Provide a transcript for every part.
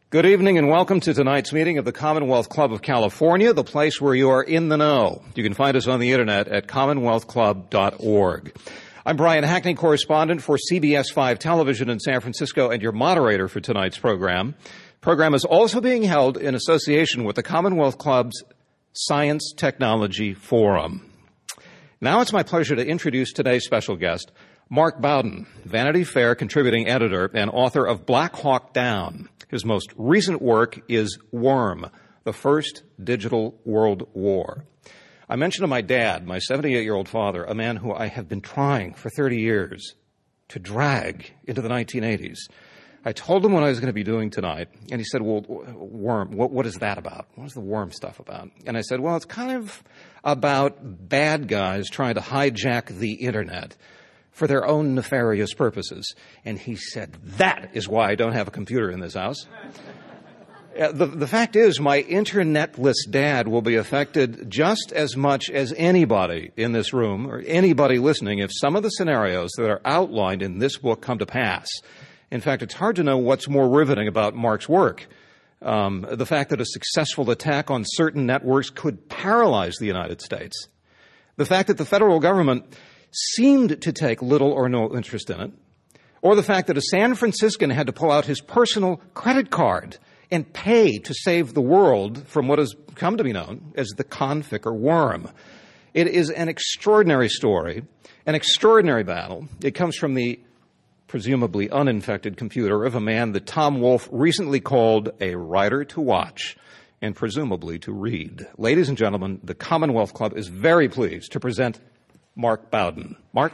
Good evening and welcome to tonight's meeting of the Commonwealth Club of California, the place where you are in the know. You can find us on the internet at commonwealthclub.org. I'm Brian Hackney, correspondent for CBS 5 Television in San Francisco and your moderator for tonight's program. The program is also being held in association with the Commonwealth Club's Science Technology Forum. Now it's my pleasure to introduce today's special guest, Mark Bowden, Vanity Fair contributing editor and author of Black Hawk Down. His most recent work is Worm, the First Digital World War. I mentioned to my dad, my 78-year-old father, a man who I have been trying for 30 years to drag into the 1980s. I told him what I was going to be doing tonight, and he said, well, Worm, what is that about? What is the Worm stuff about? And I said, well, it's kind of about bad guys trying to hijack the internet for their own nefarious purposes. And he said, that is why I don't have a computer in this house. The fact is, my internetless dad will be affected just as much as anybody in this room or anybody listening if some of the scenarios that are outlined in this book come to pass. In fact, it's hard to know what's more riveting about Mark's work. The fact that a successful attack on certain networks could paralyze the United States. The fact that the federal government seemed to take little or no interest in it, or the fact that a San Franciscan had to pull out his personal credit card and pay to save the world from what has come to be known as the Conficker worm. It is an extraordinary story, an extraordinary battle. It comes from the presumably uninfected computer of a man that Tom Wolfe recently called a writer to watch and presumably to read. Ladies and gentlemen, the Commonwealth Club is very pleased to present Mark Bowden. Mark?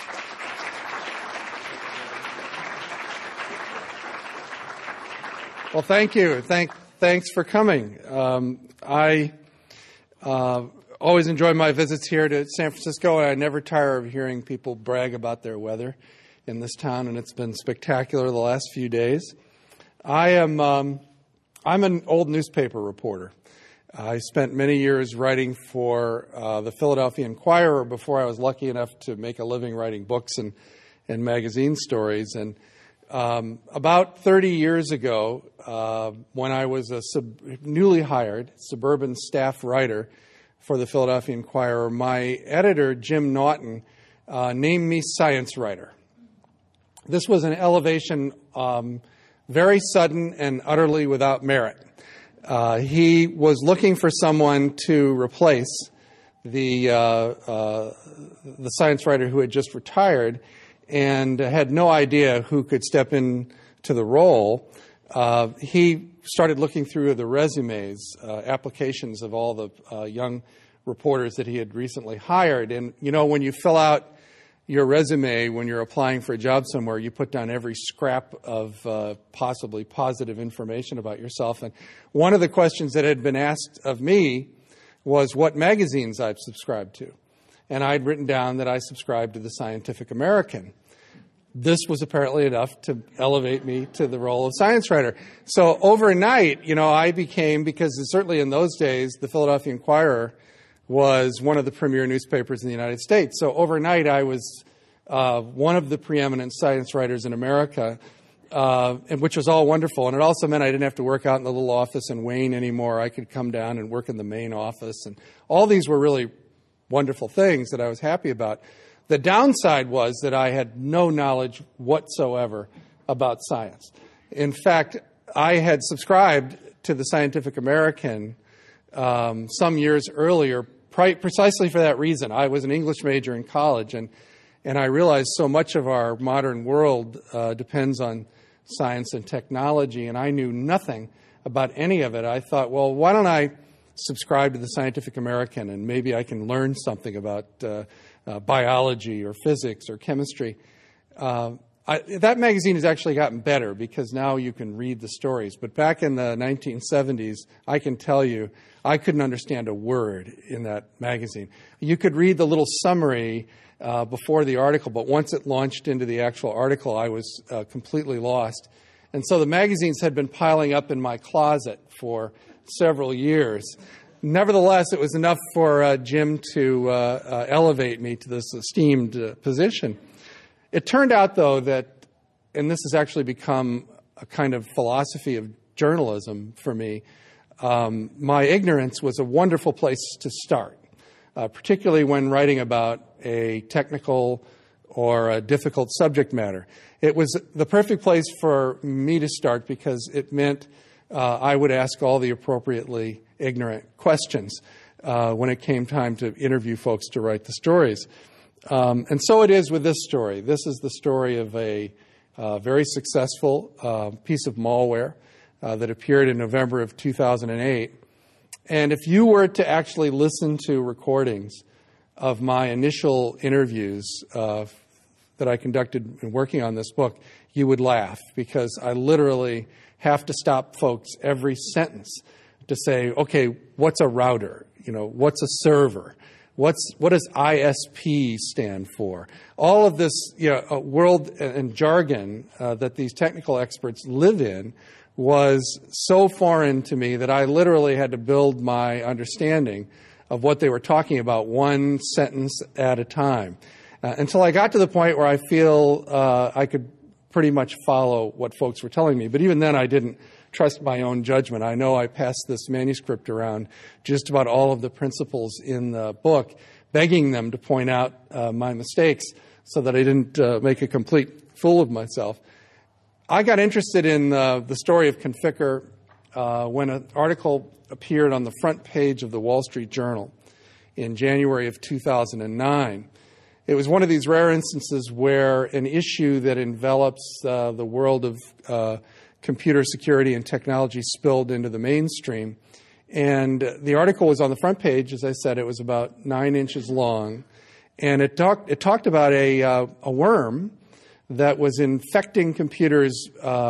Well, thank you. Thanks for coming. I always enjoy my visits here to San Francisco, and I never tire of hearing people brag about their weather in this town, and it's been spectacular the last few days. I'm an old newspaper reporter. I spent many years writing for the Philadelphia Inquirer before I was lucky enough to make a living writing books and magazine stories. And about 30 years ago, when I was a newly hired suburban staff writer for the Philadelphia Inquirer, my editor, Jim Naughton, named me science writer. This was an elevation very sudden and utterly without merit. He was looking for someone to replace the science writer who had just retired and had no idea who could step into the role. He started looking through the resumes, applications of all the young reporters that he had recently hired. And, you know, when you fill out your resume, when you're applying for a job somewhere, you put down every scrap of possibly positive information about yourself. And one of the questions that had been asked of me was what magazines I've subscribed to. And I'd written down that I subscribed to the Scientific American. This was apparently enough to elevate me to the role of science writer. So overnight, you know, I became, because certainly in those days, the Philadelphia Inquirer was one of the premier newspapers in the United States. So overnight, I was one of the preeminent science writers in America, and which was all wonderful. And it also meant I didn't have to work out in the little office in Wayne anymore. I could come down and work in the main office. And all these were really wonderful things that I was happy about. The downside was that I had no knowledge whatsoever about science. In fact, I had subscribed to the Scientific American some years earlier, precisely for that reason. I was an English major in college, and I realized so much of our modern world depends on science and technology, and I knew nothing about any of it. I thought, well, why don't I subscribe to the Scientific American, and maybe I can learn something about biology or physics or chemistry. That magazine has actually gotten better because now you can read the stories. But back in the 1970s, I can tell you, I couldn't understand a word in that magazine. You could read the little summary before the article, but once it launched into the actual article, I was completely lost. And so the magazines had been piling up in my closet for several years. Nevertheless, it was enough for Jim to elevate me to this esteemed position. It turned out, though, that, and this has actually become a kind of philosophy of journalism for me, my ignorance was a wonderful place to start, particularly when writing about a technical or a difficult subject matter. It was the perfect place for me to start because it meant I would ask all the appropriately ignorant questions when it came time to interview folks to write the stories. And so it is with this story. This is the story of a very successful piece of malware that appeared in November of 2008. And if you were to actually listen to recordings of my initial interviews that I conducted in working on this book, you would laugh because I literally have to stop folks every sentence to say, okay, what's a router? What's a server? What does ISP stand for? All of this world and jargon that these technical experts live in was so foreign to me that I literally had to build my understanding of what they were talking about one sentence at a time until I got to the point where I feel I could pretty much follow what folks were telling me. But even then, I didn't trust my own judgment. I know I passed this manuscript around just about all of the principals in the book, begging them to point out my mistakes so that I didn't make a complete fool of myself. I got interested in the story of Conficker when an article appeared on the front page of the Wall Street Journal in January of 2009. It was one of these rare instances where an issue that envelops the world of computer security and technology spilled into the mainstream. And the article was on the front page. As I said, it was about 9 inches long. And it talked about a worm that was infecting computers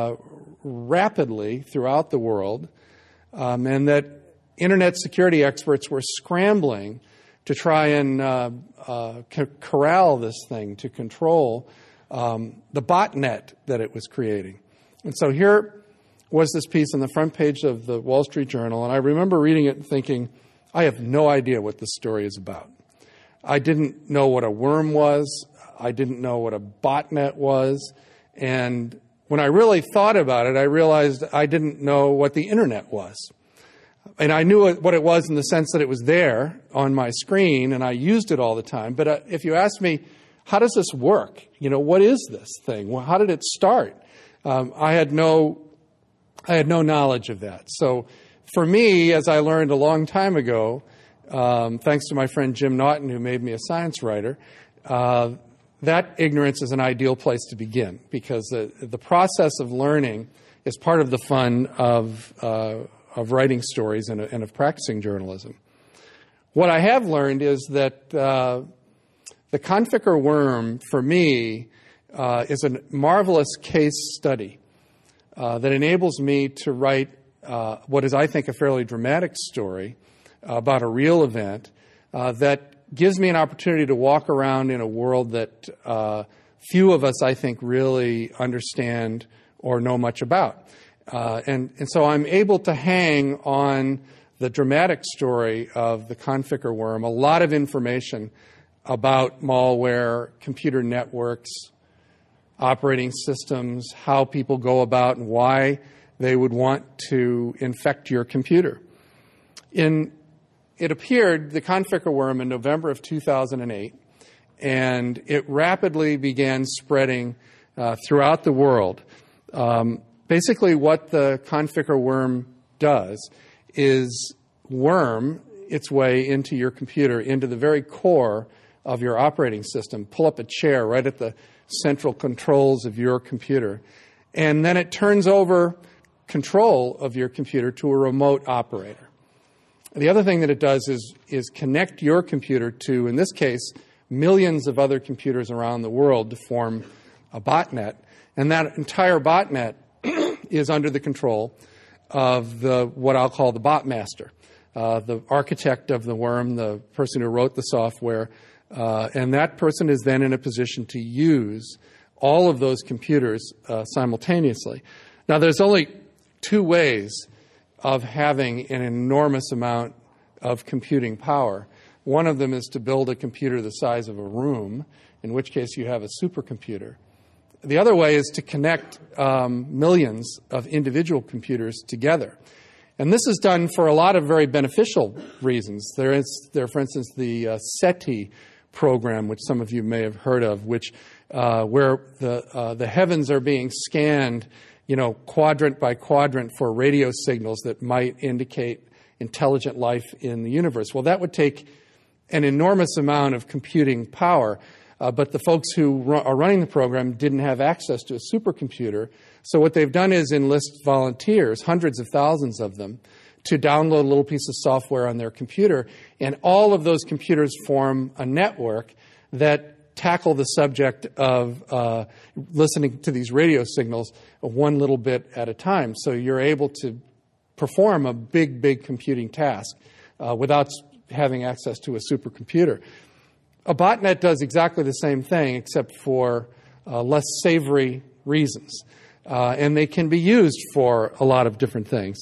rapidly throughout the world, and that Internet security experts were scrambling to try and corral this thing, to control the botnet that it was creating. And so here was this piece on the front page of the Wall Street Journal, and I remember reading it and thinking, I have no idea what this story is about. I didn't know what a worm was. I didn't know what a botnet was. And when I really thought about it, I realized I didn't know what the Internet was. And I knew what it was in the sense that it was there on my screen, and I used it all the time. But if you ask me, how does this work? What is this thing? Well, how did it start? I had no knowledge of that. So for me, as I learned a long time ago, thanks to my friend Jim Naughton, who made me a science writer, that ignorance is an ideal place to begin because the process of learning is part of the fun of writing stories and of practicing journalism. What I have learned is that the Conficker worm, for me, is a marvelous case study that enables me to write what is, I think, a fairly dramatic story about a real event that gives me an opportunity to walk around in a world that few of us, I think, really understand or know much about. And so I'm able to hang on the dramatic story of the Conficker worm, a lot of information about malware, computer networks, operating systems, how people go about and why they would want to infect your computer. It appeared, the Conficker worm, in November of 2008, and it rapidly began spreading throughout the world. Basically, what the Conficker worm does is worm its way into your computer, into the very core of your operating system, pull up a chair right at the central controls of your computer, and then it turns over control of your computer to a remote operator. The other thing that it does is connect your computer to, in this case, millions of other computers around the world to form a botnet, and that entire botnet is under the control of what I'll call the bot master, the architect of the worm, the person who wrote the software, and that person is then in a position to use all of those computers simultaneously. Now, there's only two ways of having an enormous amount of computing power. One of them is to build a computer the size of a room, in which case you have a supercomputer. The other way is to connect millions of individual computers together. And this is done for a lot of very beneficial reasons. There, for instance, the SETI program, which some of you may have heard of, which where the heavens are being scanned, quadrant by quadrant for radio signals that might indicate intelligent life in the universe. Well, that would take an enormous amount of computing power, but the folks who are running the program didn't have access to a supercomputer. So what they've done is enlist volunteers, hundreds of thousands of them, to download a little piece of software on their computer, and all of those computers form a network that tackle the subject of listening to these radio signals one little bit at a time. So you're able to perform a big computing task without having access to a supercomputer. A botnet does exactly the same thing, except for less savory reasons. And they can be used for a lot of different things.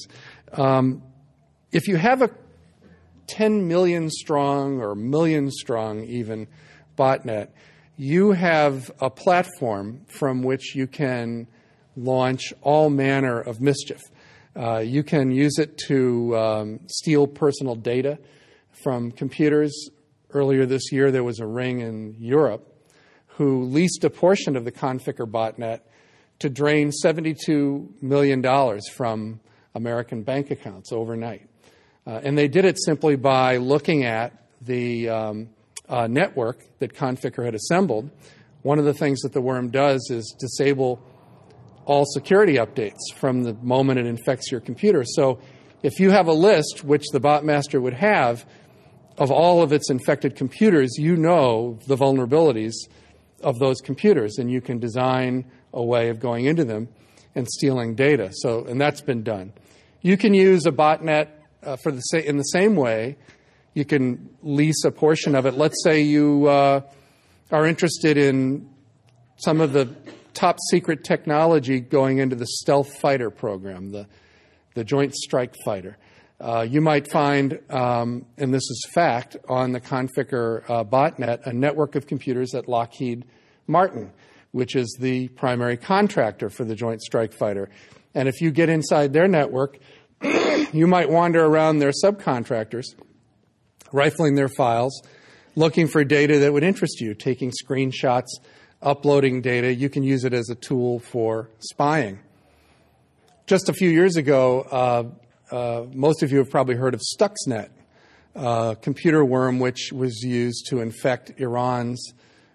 If you have a 10 million strong or million strong even botnet, you have a platform from which you can launch all manner of mischief. You can use it to steal personal data from computers. Earlier this year, there was a ring in Europe who leased a portion of the Conficker botnet to drain $72 million from American bank accounts overnight. And they did it simply by looking at the network that Conficker had assembled. One of the things that the worm does is disable all security updates from the moment it infects your computer. So if you have a list, which the botmaster would have, of all of its infected computers, you know the vulnerabilities of those computers, and you can design a way of going into them and stealing data. And that's been done. You can use a botnet in the same way. You can lease a portion of it. Let's say you are interested in some of the top secret technology going into the stealth fighter program, the Joint Strike Fighter. You might find, and this is fact, on the Conficker botnet, a network of computers at Lockheed Martin, which is the primary contractor for the Joint Strike Fighter. And if you get inside their network, you might wander around their subcontractors, rifling their files, looking for data that would interest you, taking screenshots, uploading data. You can use it as a tool for spying. Just a few years ago, most of you have probably heard of Stuxnet, a computer worm which was used to infect Iran's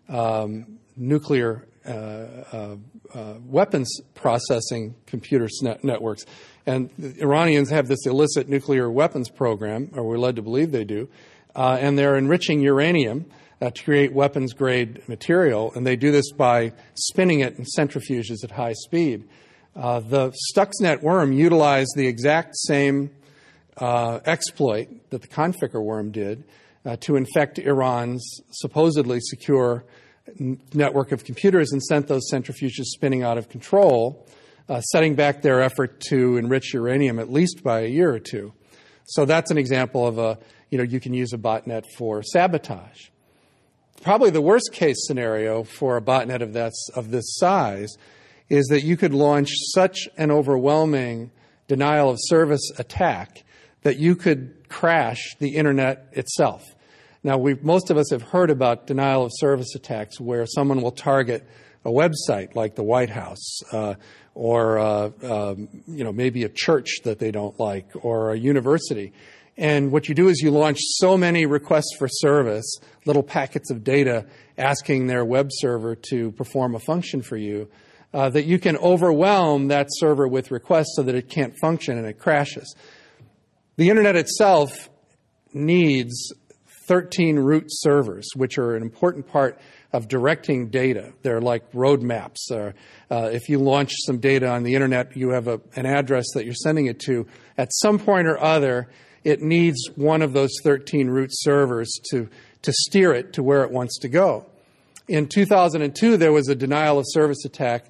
nuclear weapons processing computer networks. And the Iranians have this illicit nuclear weapons program, or we're led to believe they do, and they're enriching uranium to create weapons-grade material, and they do this by spinning it in centrifuges at high speed. The Stuxnet worm utilized the exact same exploit that the Conficker worm did to infect Iran's supposedly secure network of computers and sent those centrifuges spinning out of control, setting back their effort to enrich uranium at least by a year or two. So that's an example of you can use a botnet for sabotage. Probably the worst case scenario for a botnet of this size is that you could launch such an overwhelming denial of service attack that you could crash the internet itself. Now, most of us have heard about denial of service attacks where someone will target a website like the White House or maybe a church that they don't like or a university. And what you do is you launch so many requests for service, little packets of data asking their web server to perform a function for you, that you can overwhelm that server with requests so that it can't function and it crashes. The internet itself needs 13 root servers, which are an important part of directing data. They're like roadmaps. If you launch some data on the internet, you have an address that you're sending it to. At some point or other, it needs one of those 13 root servers to steer it to where it wants to go. In 2002, there was a denial of service attack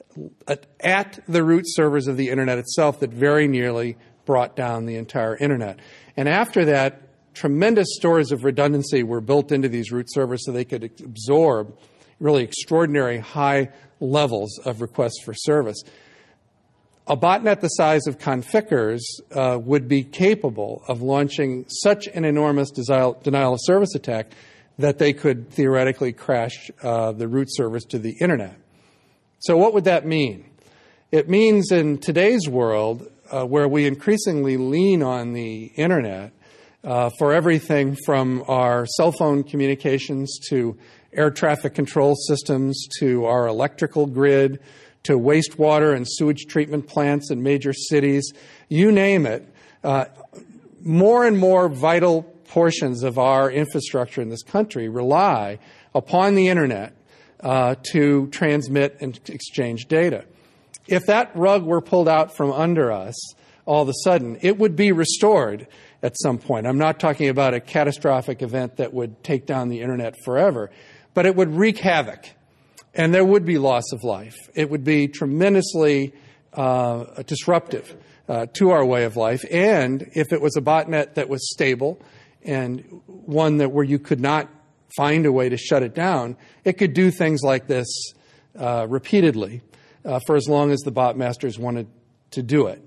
at the root servers of the internet itself that very nearly brought down the entire internet. And after that, tremendous stores of redundancy were built into these root servers so they could absorb really extraordinary high levels of requests for service. A botnet the size of Conficker's would be capable of launching such an enormous denial of service attack that they could theoretically crash the root service to the internet. So what would that mean? It means in today's world, where we increasingly lean on the internet for everything from our cell phone communications to air traffic control systems to our electrical grid to wastewater and sewage treatment plants in major cities, you name it, more and more vital portions of our infrastructure in this country rely upon the internet to transmit and exchange data. If that rug were pulled out from under us all of a sudden, it would be restored at some point. I'm not talking about a catastrophic event that would take down the internet forever, but it would wreak havoc, and there would be loss of life. It would be tremendously disruptive to our way of life, and if it was a botnet that was stable and one that where you could not find a way to shut it down, it could do things like this repeatedly for as long as the botmasters wanted to do it.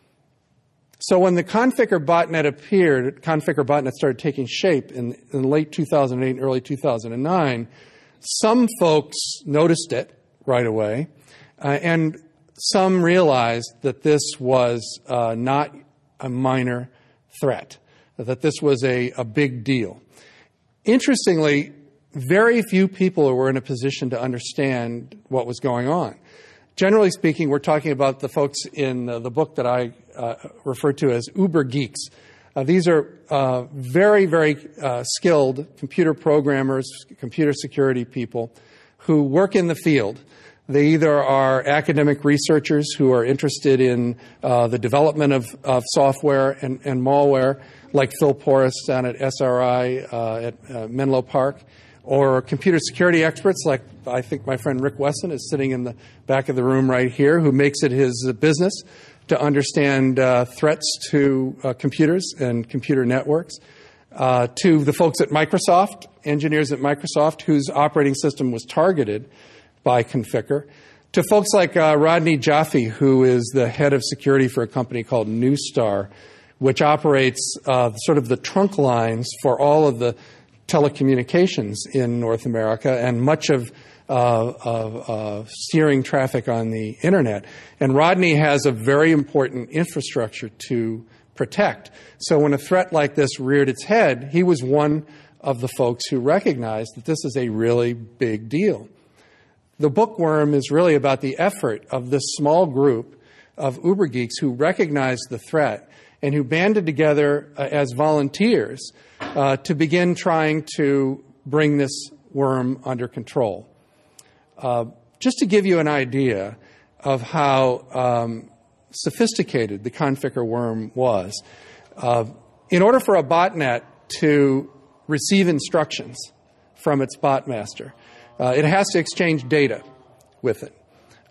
So when the Conficker botnet appeared, Conficker botnet started taking shape in late 2008 and early 2009, some folks noticed it right away, and some realized that this was not a minor threat, that this was a big deal. Interestingly, very few people were in a position to understand what was going on. Generally speaking, we're talking about the folks in the book that I refer to as Uber geeks. These are very, very skilled computer programmers, computer security people who work in the field. They either are academic researchers who are interested in the development of software and malware, like Phil Porras down at SRI at Menlo Park, or computer security experts like I think my friend Rick Wesson is sitting in the back of the room right here, who makes it his business to understand threats to computers and computer networks, to the folks at Microsoft, engineers at Microsoft whose operating system was targeted by Conficker, to folks like Rodney Jaffe, who is the head of security for a company called Neustar, which operates sort of the trunk lines for all of the telecommunications in North America and much of steering traffic on the internet. And Rodney has a very important infrastructure to protect. So when a threat like this reared its head, he was one of the folks who recognized that this is a really big deal. The bookworm is really about the effort of this small group of Uber geeks who recognized the threat and who banded together as volunteers to begin trying to bring this worm under control. Just to give you an idea of how sophisticated the Conficker worm was, in order for a botnet to receive instructions from its botmaster, it has to exchange data with it.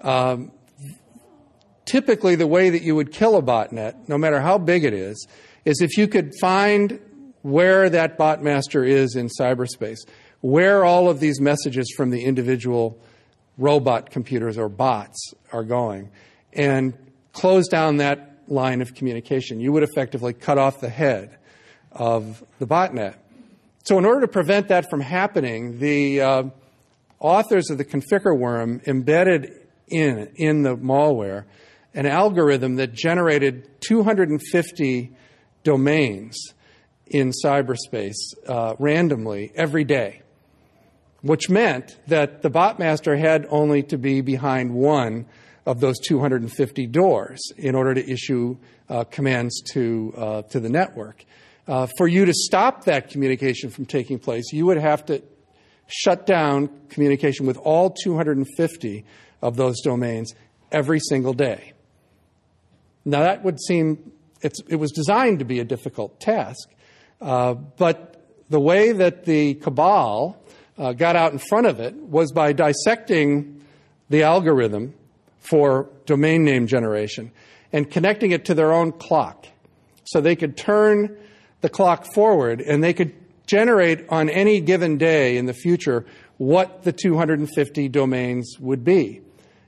Typically, the way that you would kill a botnet, no matter how big it is if you could find where that botmaster is in cyberspace, where all of these messages from the individual robot computers or bots are going, and close down that line of communication. You would effectively cut off the head of the botnet. So in order to prevent that from happening, the authors of the Conficker worm embedded in the malware an algorithm that generated 250 domains in cyberspace randomly every day, which meant that the botmaster had only to be behind one of those 250 doors in order to issue commands to the network. For you to stop that communication from taking place, you would have to shut down communication with all 250 of those domains every single day. Now that would seem, it was designed to be a difficult task, but the way that the cabal got out in front of it was by dissecting the algorithm for domain name generation and connecting it to their own clock. So they could turn the clock forward and they could generate on any given day in the future what the 250 domains would be.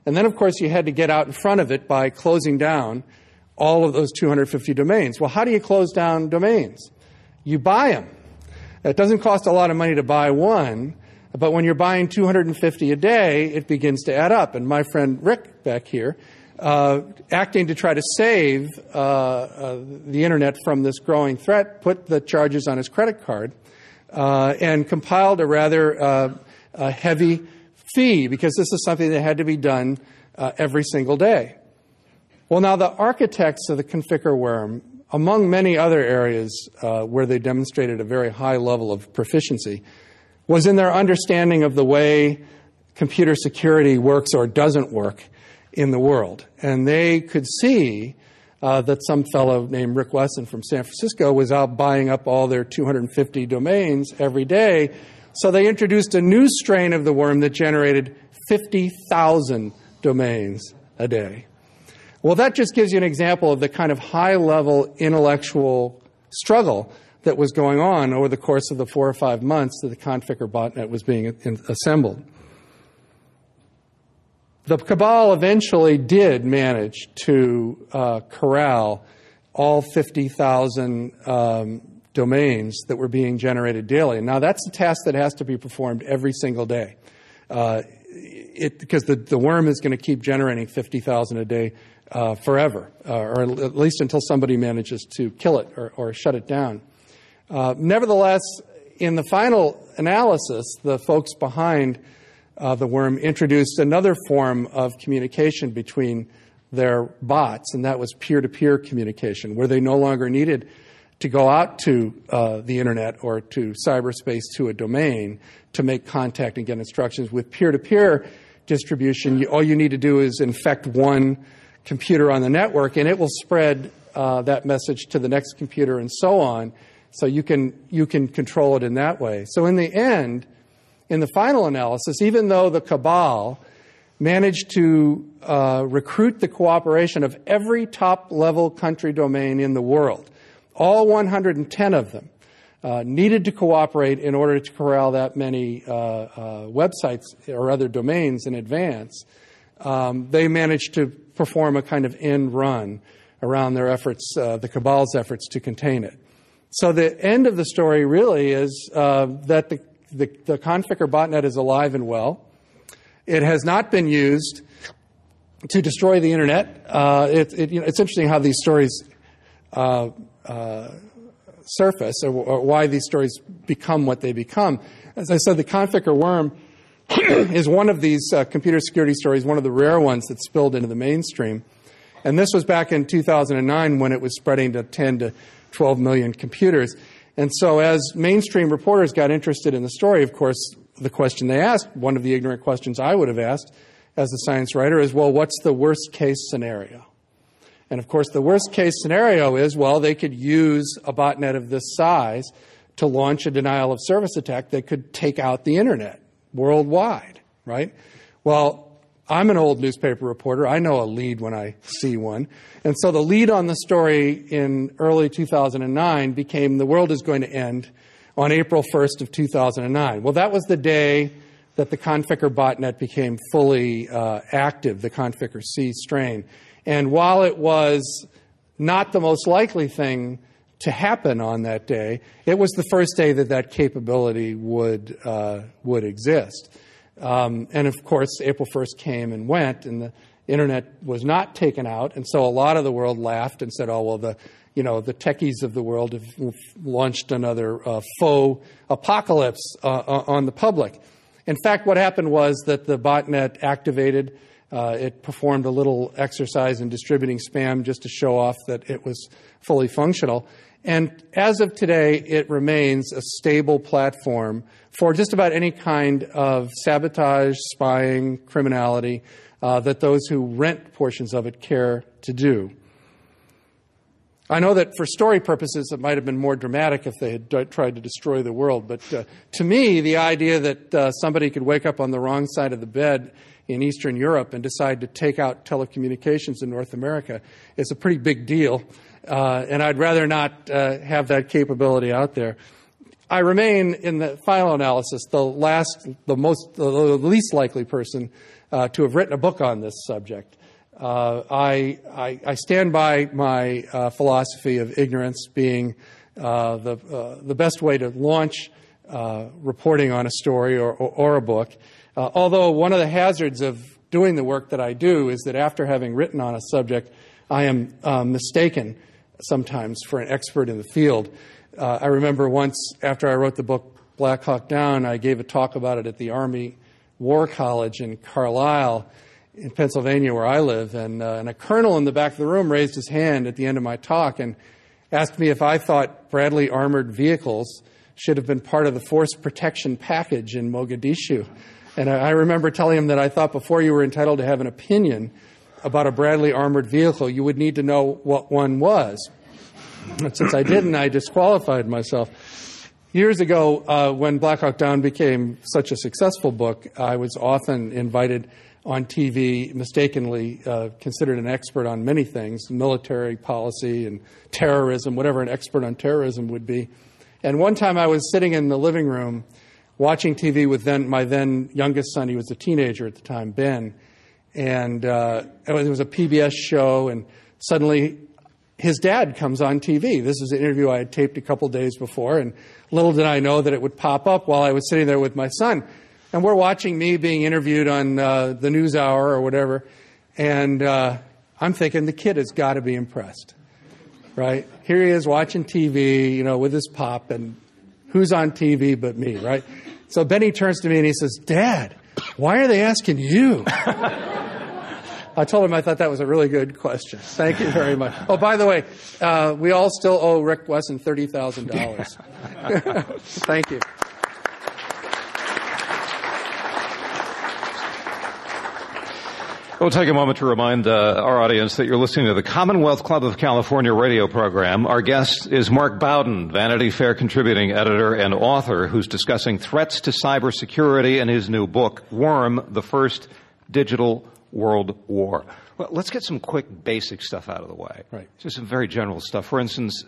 And then, of course, you had to get out in front of it by closing down all of those 250 domains. Well, how do you close down domains? You buy them. It doesn't cost a lot of money to buy one, but when you're buying 250 a day, it begins to add up. And my friend Rick back here, acting to try to save the Internet from this growing threat, put the charges on his credit card and compiled a rather heavy fee, because this is something that had to be done every single day. Well, now the architects of the Conficker worm, among many other areas where they demonstrated a very high level of proficiency, was in their understanding of the way computer security works or doesn't work in the world. And they could see that some fellow named Rick Wesson from San Francisco was out buying up all their 250 domains every day. So they introduced a new strain of the worm that generated 50,000 domains a day. Well, that just gives you an example of the kind of high-level intellectual struggle that was going on over the course of the 4 or 5 months that the Conficker botnet was being assembled. The cabal eventually did manage to corral all 50,000 domains that were being generated daily. Now, that's a task that has to be performed every single day, because the worm is going to keep generating 50,000 a day forever, or at least until somebody manages to kill it or shut it down. Nevertheless, in the final analysis, the folks behind the worm introduced another form of communication between their bots, and that was peer-to-peer communication, where they no longer needed to go out to the Internet or to cyberspace to a domain to make contact and get instructions. With peer-to-peer distribution, all you need to do is infect one computer on the network, and it will spread that message to the next computer and so on. So you can control it in that way. So in the end, in the final analysis, even though the cabal managed to recruit the cooperation of every top-level country domain in the world, all 110 of them needed to cooperate in order to corral that many websites or other domains in advance, they managed to perform a kind of end run around their efforts, the cabal's efforts to contain it. So the end of the story really is that the Conficker botnet is alive and well. It has not been used to destroy the Internet. It's interesting how these stories surface, or why these stories become what they become. As I said, the Conficker worm is one of these computer security stories, one of the rare ones that spilled into the mainstream. And this was back in 2009 when it was spreading to 10 to 12 million computers. And so as mainstream reporters got interested in the story, of course, the question they asked, one of the ignorant questions I would have asked as a science writer is, well, what's the worst case scenario? And of course, the worst case scenario is, well, they could use a botnet of this size to launch a denial of service attack that could take out the Internet worldwide, right? Well, I'm an old newspaper reporter. I know a lead when I see one. And so the lead on the story in early 2009 became the world is going to end on April 1st of 2009. Well, that was the day that the Conficker botnet became fully active, the Conficker C strain. And while it was not the most likely thing to happen on that day, it was the first day that that capability would exist. And of course, April 1st came and went, and the Internet was not taken out. And so a lot of the world laughed and said, oh, well, the techies of the world have launched another faux apocalypse on the public. In fact, what happened was that the botnet activated. It performed a little exercise in distributing spam just to show off that it was fully functional. And as of today, it remains a stable platform for just about any kind of sabotage, spying, criminality that those who rent portions of it care to do. I know that for story purposes, it might have been more dramatic if they had tried to destroy the world. But to me, the idea that somebody could wake up on the wrong side of the bed in Eastern Europe and decide to take out telecommunications in North America is a pretty big deal. And I'd rather not have that capability out there. I remain, in the final analysis, the least likely person to have written a book on this subject. I stand by my philosophy of ignorance being the best way to launch reporting on a story or a book. Although one of the hazards of doing the work that I do is that after having written on a subject, I am mistaken sometimes for an expert in the field. I remember once after I wrote the book Black Hawk Down, I gave a talk about it at the Army War College in Carlisle in Pennsylvania, where I live, and a colonel in the back of the room raised his hand at the end of my talk and asked me if I thought Bradley armored vehicles should have been part of the force protection package in Mogadishu. And I remember telling him that I thought before you were entitled to have an opinion about a Bradley armored vehicle, you would need to know what one was. And since I didn't, I disqualified myself. Years ago, when Black Hawk Down became such a successful book, I was often invited on TV, mistakenly considered an expert on many things, military policy and terrorism, whatever an expert on terrorism would be. And one time I was sitting in the living room watching TV with my then youngest son. He was a teenager at the time, Ben. And it was a PBS show, and suddenly his dad comes on TV. This was an interview I had taped a couple days before, and little did I know that it would pop up while I was sitting there with my son. And we're watching me being interviewed on the NewsHour or whatever, and I'm thinking the kid has got to be impressed, right? Here he is watching TV, with his pop, and who's on TV but me, right? So Benny turns to me and he says, "Dad, why are they asking you?" I told him I thought that was a really good question. Thank you very much. Oh, by the way, we all still owe Rick Wesson $30,000. Thank you. We'll take a moment to remind our audience that you're listening to the Commonwealth Club of California radio program. Our guest is Mark Bowden, Vanity Fair contributing editor and author, who's discussing threats to cybersecurity in his new book, Worm, The First Digital World War. Well, let's get some quick basic stuff out of the way. Right. Just some very general stuff. For instance,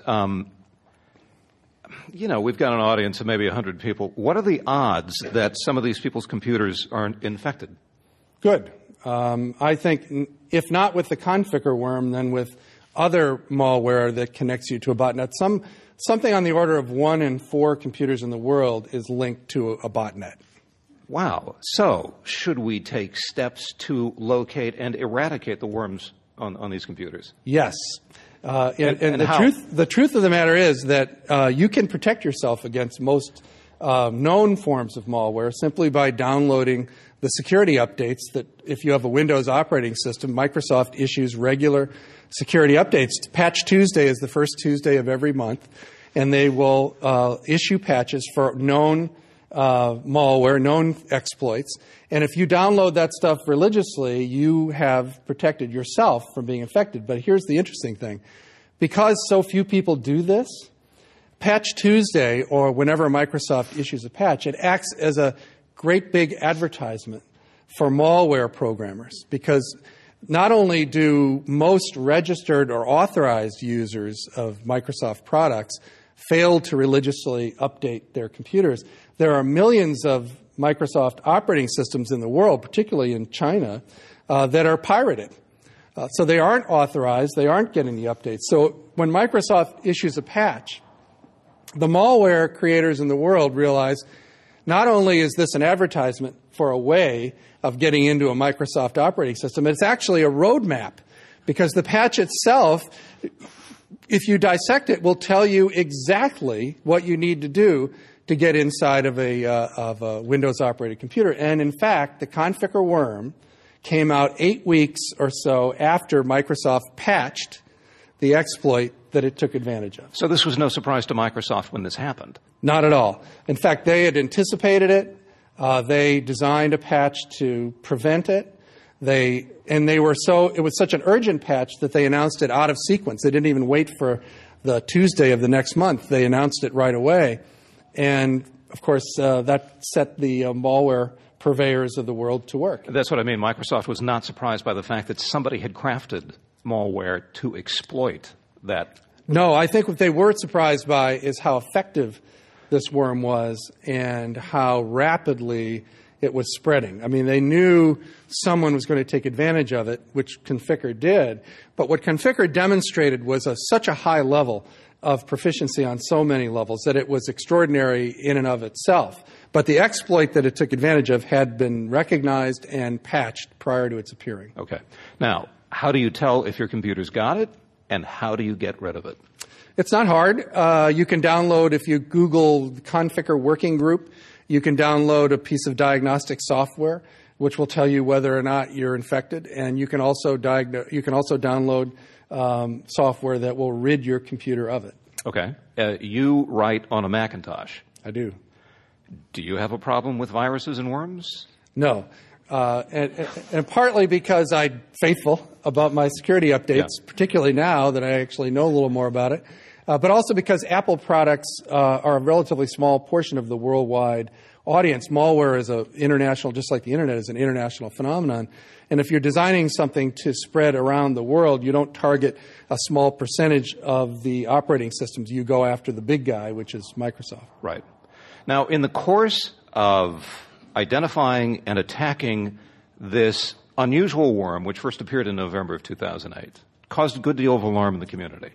we've got an audience of maybe 100 people. What are the odds that some of these people's computers aren't infected? Good. I think if not with the Conficker worm, then with other malware that connects you to a botnet. Something on the order of 1 in 4 computers in the world is linked to a botnet. Wow. So should we take steps to locate and eradicate the worms on these computers? Yes. And how? The truth of the matter is that you can protect yourself against most known forms of malware simply by downloading the security updates that if you have a Windows operating system, Microsoft issues regular security updates. Patch Tuesday is the first Tuesday of every month, and they will issue patches for known malware, known exploits. And if you download that stuff religiously, you have protected yourself from being infected. But here's the interesting thing. Because so few people do this, Patch Tuesday, or whenever Microsoft issues a patch, it acts as a great big advertisement for malware programmers, because not only do most registered or authorized users of Microsoft products fail to religiously update their computers, there are millions of Microsoft operating systems in the world, particularly in China, that are pirated. So they aren't authorized, they aren't getting the updates. So when Microsoft issues a patch, the malware creators in the world realize not only is this an advertisement for a way of getting into a Microsoft operating system, it's actually a roadmap, because the patch itself, if you dissect it, will tell you exactly what you need to do to get inside of a Windows operated computer. And in fact, the Conficker worm came out 8 weeks or so after Microsoft patched the exploit that it took advantage of. So this was no surprise to Microsoft when this happened? Not at all. In fact, they had anticipated it. They designed a patch to prevent it. It was such an urgent patch that they announced it out of sequence. They didn't even wait for the Tuesday of the next month. They announced it right away. And, of course, that set the malware purveyors of the world to work. That's what I mean. Microsoft was not surprised by the fact that somebody had crafted malware to exploit that. No, I think what they were surprised by is how effective this worm was and how rapidly it was spreading. I mean, they knew someone was going to take advantage of it, which Conficker did. But what Conficker demonstrated was such a high level of proficiency on so many levels that it was extraordinary in and of itself. But the exploit that it took advantage of had been recognized and patched prior to its appearing. Okay. Now, how do you tell if your computer's got it, and how do you get rid of it? It's not hard. You can download, if you Google Conficker Working Group, you can download a piece of diagnostic software which will tell you whether or not you're infected, and you can also download software that will rid your computer of it. Okay. You write on a Macintosh. I do. Do you have a problem with viruses and worms? No. And partly because I'm faithful about my security updates, particularly now that I actually know a little more about it, but also because Apple products are a relatively small portion of the worldwide audience. Malware is an international, just like the Internet is an international phenomenon. And if you're designing something to spread around the world, you don't target a small percentage of the operating systems. You go after the big guy, which is Microsoft. Right. Now, in the course of identifying and attacking this unusual worm, which first appeared in November of 2008, caused a good deal of alarm in the community.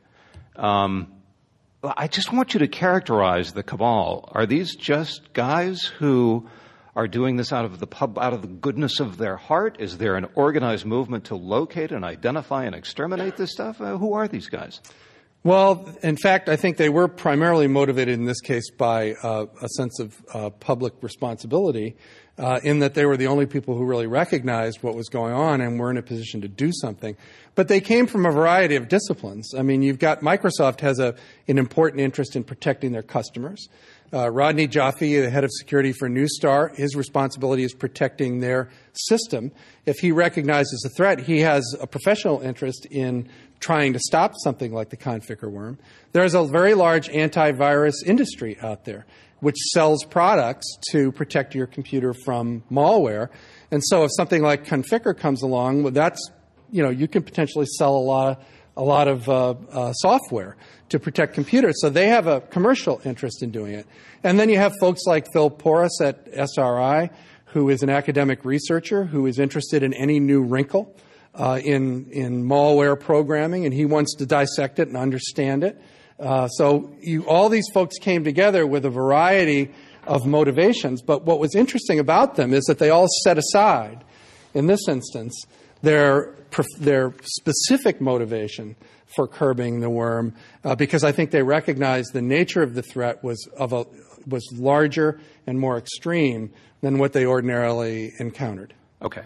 I just want you to characterize the cabal. Are these just guys who are doing this out of the goodness of their heart? Is there an organized movement to locate and identify and exterminate this stuff? Who are these guys? Well, in fact, I think they were primarily motivated in this case by a sense of public responsibility, in that they were the only people who really recognized what was going on and were in a position to do something. But they came from a variety of disciplines. I mean, you've got Microsoft has an important interest in protecting their customers. Rodney Jaffe, the head of security for Neustar, his responsibility is protecting their system. If he recognizes a threat, he has a professional interest in trying to stop something like the Conficker worm. There's a very large antivirus industry out there which sells products to protect your computer from malware. And so if something like Conficker comes along, well, that's, you can potentially sell a lot of software to protect computers. So they have a commercial interest in doing it. And then you have folks like Phil Porras at SRI, who is an academic researcher who is interested in any new wrinkle in malware programming, and he wants to dissect it and understand it. So all these folks came together with a variety of motivations, but what was interesting about them is that they all set aside, in this instance, their specific motivation for curbing the worm, because I think they recognized the nature of the threat was larger and more extreme than what they ordinarily encountered. Okay.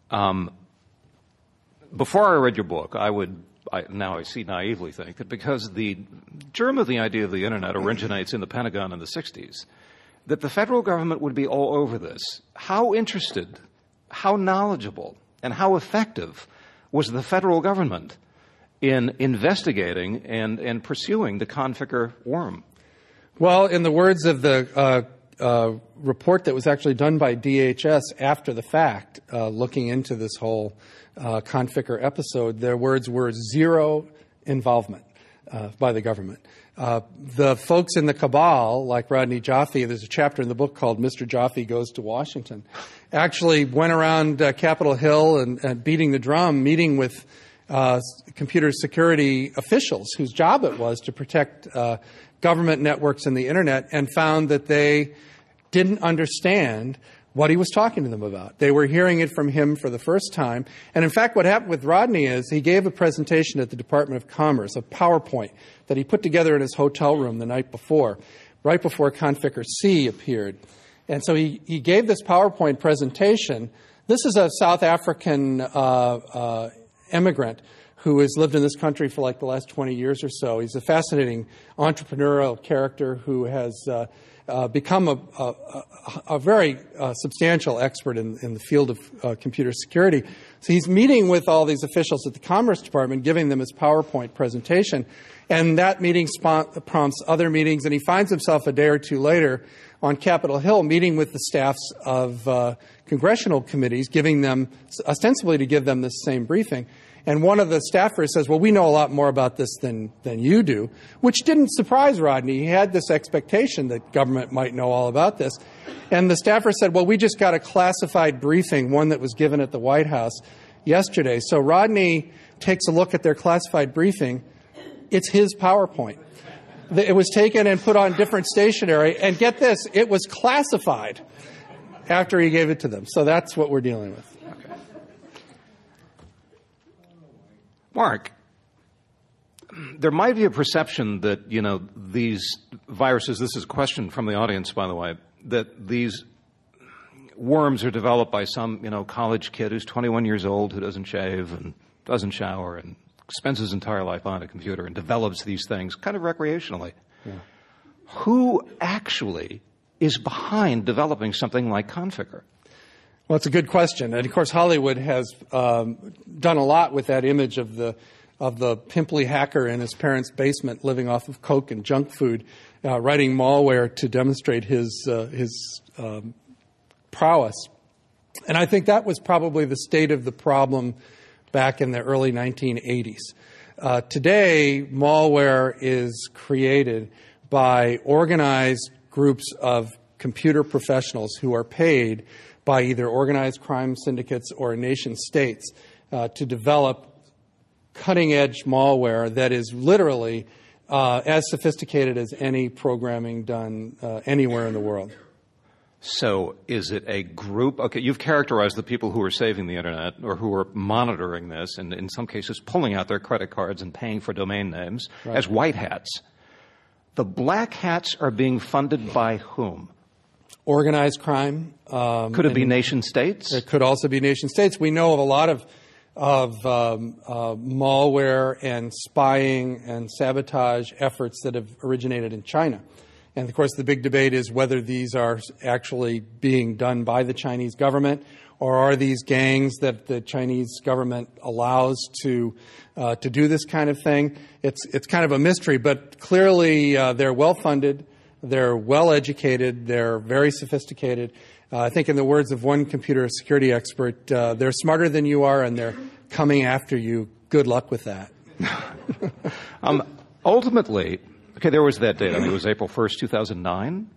Before I read your book, now I see naively think that because the germ of the idea of the Internet originates in the Pentagon in the 60s, that the federal government would be all over this. How interested, how knowledgeable, and how effective was the federal government in investigating and pursuing the Conficker worm? Well, in the words of the report that was actually done by DHS after the fact, looking into this whole Conficker episode, their words were zero involvement by the government. The folks in the cabal, like Rodney Jaffe, there's a chapter in the book called Mr. Jaffe Goes to Washington, actually went around Capitol Hill and beating the drum, meeting with computer security officials whose job it was to protect government networks and the Internet, and found that they didn't understand what he was talking to them about. They were hearing it from him for the first time. And in fact, what happened with Rodney is he gave a presentation at the Department of Commerce, a PowerPoint that he put together in his hotel room the night before, right before Conficker C appeared. And so he gave this PowerPoint presentation. This is a South African immigrant who has lived in this country for like the last 20 years or so. He's a fascinating entrepreneurial character who has become a very substantial expert in the field of computer security. So he's meeting with all these officials at the Commerce Department, giving them his PowerPoint presentation. And that meeting prompts other meetings, and he finds himself a day or two later on Capitol Hill meeting with the staffs of congressional committees, giving them, ostensibly to give them this same briefing. And one of the staffers says, well, we know a lot more about this than you do, which didn't surprise Rodney. He had this expectation that government might know all about this. And the staffer said, well, we just got a classified briefing, one that was given at the White House yesterday. So Rodney takes a look at their classified briefing. It's his PowerPoint. It was taken and put on different stationery. And get this, it was classified after he gave it to them. So that's what we're dealing with. Okay. Mark, there might be a perception that, these viruses, this is a question from the audience, by the way, that these worms are developed by some, college kid who's 21 years old who doesn't shave and doesn't shower and spends his entire life on a computer and develops these things kind of recreationally. Yeah. Who actually is behind developing something like Conficker? Well, it's a good question. And, of course, Hollywood has done a lot with that image of the pimply hacker in his parents' basement living off of Coke and junk food, writing malware to demonstrate his prowess. And I think that was probably the state of the problem back in the early 1980s. Today, malware is created by organized groups of computer professionals who are paid by either organized crime syndicates or nation states to develop cutting-edge malware that is literally as sophisticated as any programming done anywhere in the world. So is it a group? Okay, you've characterized the people who are saving the Internet or who are monitoring this and in some cases pulling out their credit cards and paying for domain names as white hats. The black hats are being funded by whom? Organized crime. Could it be nation states? It could also be nation states. We know of a lot of malware and spying and sabotage efforts that have originated in China. And, of course, the big debate is whether these are actually being done by the Chinese government or are these gangs that the Chinese government allows to do this kind of thing. It's kind of a mystery, but clearly they're well-funded, they're well-educated, they're very sophisticated. I think in the words of one computer security expert, they're smarter than you are and they're coming after you. Good luck with that. Ultimately, okay, there was that date. I think it was April 1st, 2009,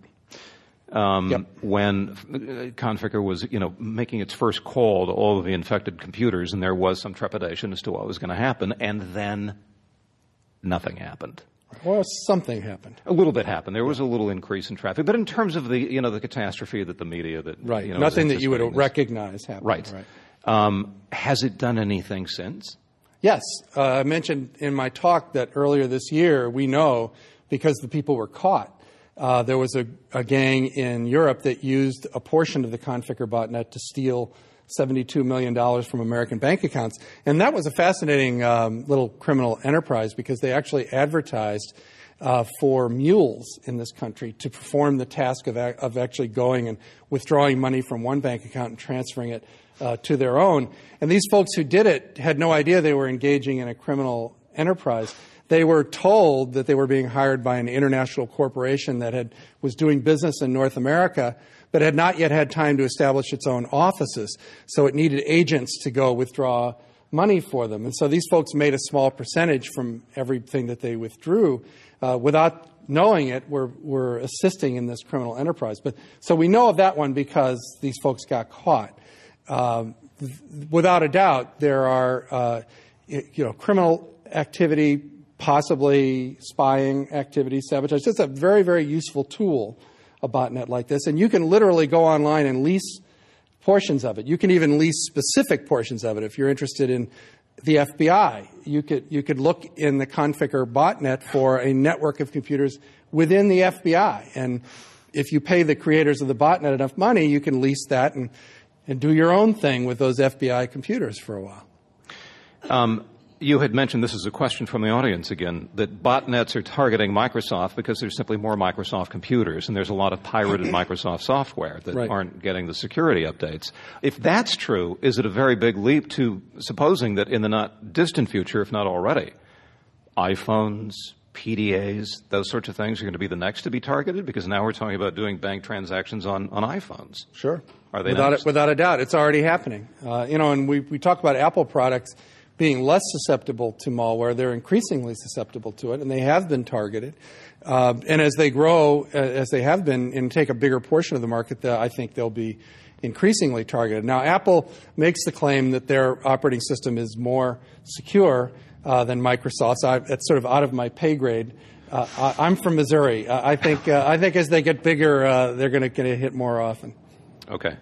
when Conficker was, making its first call to all of the infected computers, and there was some trepidation as to what was going to happen, and then nothing happened. Well, something happened. A little bit happened. There was a little increase in traffic, but in terms of the, the catastrophe that the media that nothing that you would recognize happened. Right. Has it done anything since? Yes. I mentioned in my talk that earlier this year, we know because the people were caught. There was a gang in Europe that used a portion of the Conficker botnet to steal $72 million from American bank accounts. And that was a fascinating little criminal enterprise because they actually advertised for mules in this country to perform the task of actually going and withdrawing money from one bank account and transferring it to their own. And these folks who did it had no idea they were engaging in a criminal enterprise. They were told that they were being hired by an international corporation that was doing business in North America, but had not yet had time to establish its own offices. So it needed agents to go withdraw money for them. And so these folks made a small percentage from everything that they withdrew. Without knowing it, were assisting in this criminal enterprise. But so we know of that one because these folks got caught. Without a doubt, there are criminal activity, possibly spying activity, sabotage. It's a very, very useful tool, a botnet like this. And you can literally go online and lease portions of it. You can even lease specific portions of it. If you're interested in the FBI, you could look in the Conficker botnet for a network of computers within the FBI. And if you pay the creators of the botnet enough money, you can lease that and do your own thing with those FBI computers for a while. You had mentioned, this is a question from the audience again, that botnets are targeting Microsoft because there's simply more Microsoft computers and there's a lot of pirated Microsoft software that aren't getting the security updates. If that's true, is it a very big leap to supposing that in the not distant future, if not already, iPhones, PDAs, those sorts of things are going to be the next to be targeted? Because now we're talking about doing bank transactions on iPhones. Sure. Are they without a doubt. It's already happening. And we talk about Apple products being less susceptible to malware. They're increasingly susceptible to it, and they have been targeted. And as they grow, as they have been, and take a bigger portion of the market, I think they'll be increasingly targeted. Now, Apple makes the claim that their operating system is more secure than Microsoft's. That's sort of out of my pay grade. I'm from Missouri. I think as they get bigger, they're going to get hit more often. Okay.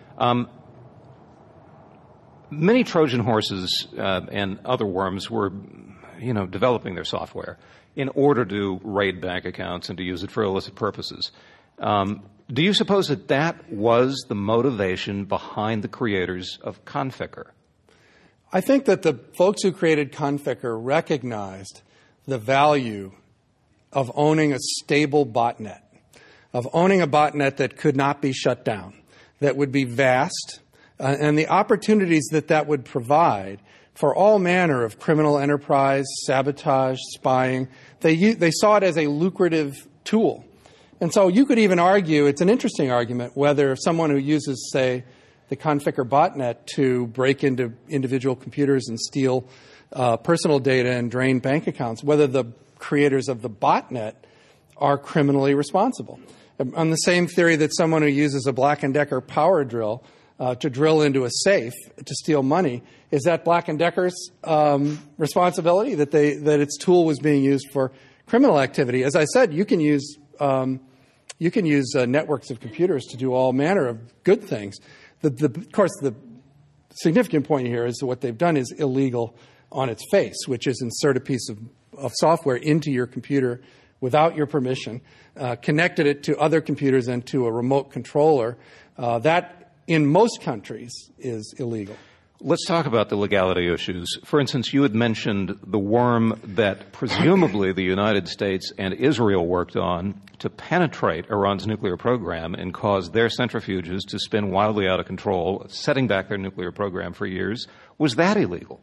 Many Trojan horses and other worms were, developing their software in order to raid bank accounts and to use it for illicit purposes. Do you suppose that was the motivation behind the creators of Conficker? I think that the folks who created Conficker recognized the value of owning a stable botnet, of owning a botnet that could not be shut down, that would be vast, and the opportunities that would provide for all manner of criminal enterprise, sabotage, spying. They saw it as a lucrative tool. And so you could even argue, it's an interesting argument, whether someone who uses, say, the Conficker botnet to break into individual computers and steal personal data and drain bank accounts, whether the creators of the botnet are criminally responsible. On the same theory that someone who uses a Black & Decker power drill to drill into a safe to steal money, is that Black & Decker's responsibility that its tool was being used for criminal activity? As I said, you can use networks of computers to do all manner of good things. Of course, the significant point here is that what they've done is illegal on its face, which is insert a piece of software into your computer without your permission, connected it to other computers and to a remote controller. That, in most countries, is illegal. Let's talk about the legality issues. For instance, you had mentioned the worm that presumably the United States and Israel worked on to penetrate Iran's nuclear program and cause their centrifuges to spin wildly out of control, setting back their nuclear program for years. Was that illegal?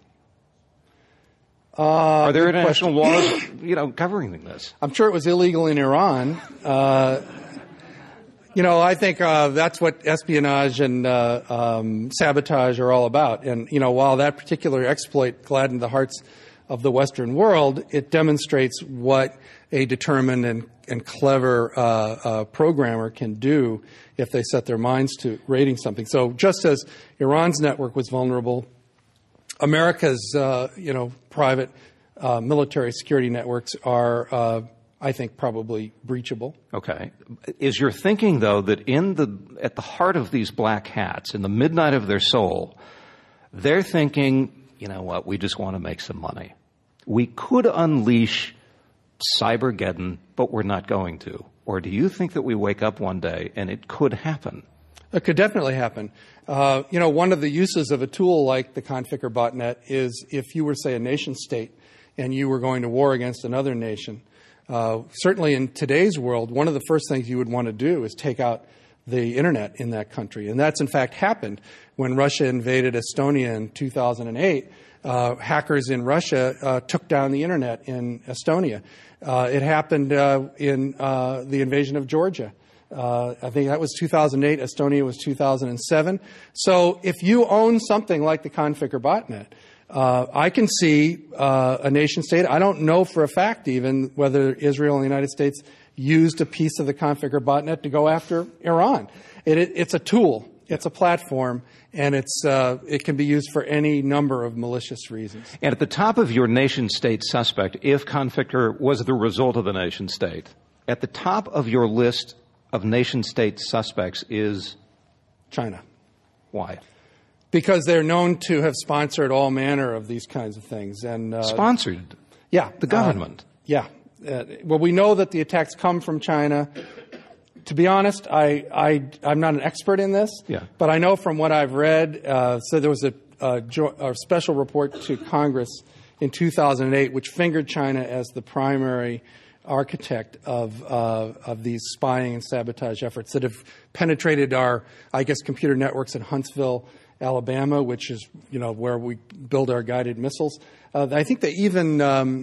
Are there international laws, covering this? I'm sure it was illegal in Iran. I think that's what espionage and sabotage are all about. And, while that particular exploit gladdened the hearts of the Western world, it demonstrates what a determined and clever programmer can do if they set their minds to raiding something. So just as Iran's network was vulnerable, America's, private military security networks are I think probably breachable. Okay. Is your thinking, though, that at the heart of these black hats, in the midnight of their soul, they're thinking, you know what, we just want to make some money. We could unleash Cybergeddon, but we're not going to. Or do you think that we wake up one day and it could happen? It could definitely happen. One of the uses of a tool like the Conficker botnet is if you were, say, a nation state and you were going to war against another nation. Certainly in today's world, one of the first things you would want to do is take out the internet in that country. And that's in fact happened when Russia invaded Estonia in 2008. Hackers in Russia took down the internet in Estonia. It happened in the invasion of Georgia. I think that was 2008. Estonia was 2007. So if you own something like the Conficker botnet, I can see a nation state. I don't know for a fact even whether Israel and the United States used a piece of the Conficker botnet to go after Iran. It's a tool. It's a platform, and it can be used for any number of malicious reasons. And at the top of your nation-state suspect, if Conficker was the result of a nation-state, at the top of your list of nation-state suspects is China. Why? Because they're known to have sponsored all manner of these kinds of things. And sponsored? Yeah. The government? Yeah. Well, we know that the attacks come from China. To be honest, I'm not an expert in this, but I know from what I've read, so there was a special report to Congress in 2008 which fingered China as the primary architect of these spying and sabotage efforts that have penetrated our, computer networks in Huntsville, Alabama, which is, where we build our guided missiles. I think they even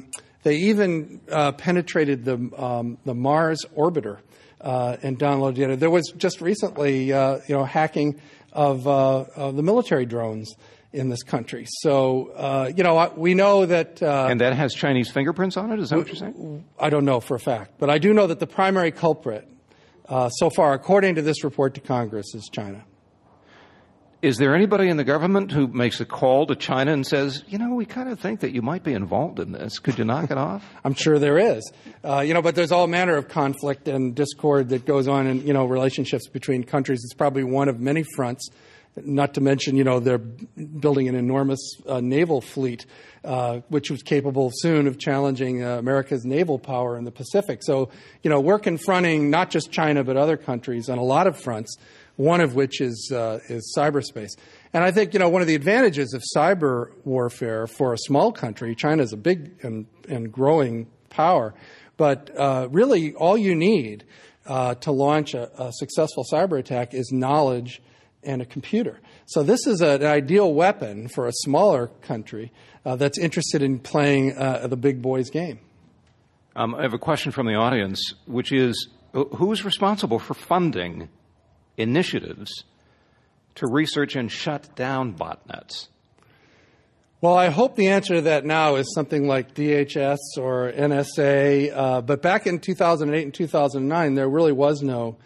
penetrated the Mars orbiter and downloaded data. There was just recently, hacking of the military drones in this country. So, we know that... and that has Chinese fingerprints on it? Is that what you're saying? I don't know for a fact. But I do know that the primary culprit so far, according to this report to Congress, is China. Is there anybody in the government who makes a call to China and says, we kind of think that you might be involved in this. Could you knock it off? I'm sure there is. But there's all manner of conflict and discord that goes on in, relationships between countries. It's probably one of many fronts, not to mention, they're building an enormous naval fleet, which was capable soon of challenging America's naval power in the Pacific. So, we're confronting not just China but other countries on a lot of fronts, one of which is cyberspace. And I think, one of the advantages of cyber warfare for a small country, China is a big and growing power, but really all you need to launch a successful cyber attack is knowledge and a computer. So this is an ideal weapon for a smaller country that's interested in playing the big boys game. I have a question from the audience, which is, who's responsible for funding initiatives to research and shut down botnets? Well, I hope the answer to that now is something like DHS or NSA. But back in 2008 and 2009, there really was no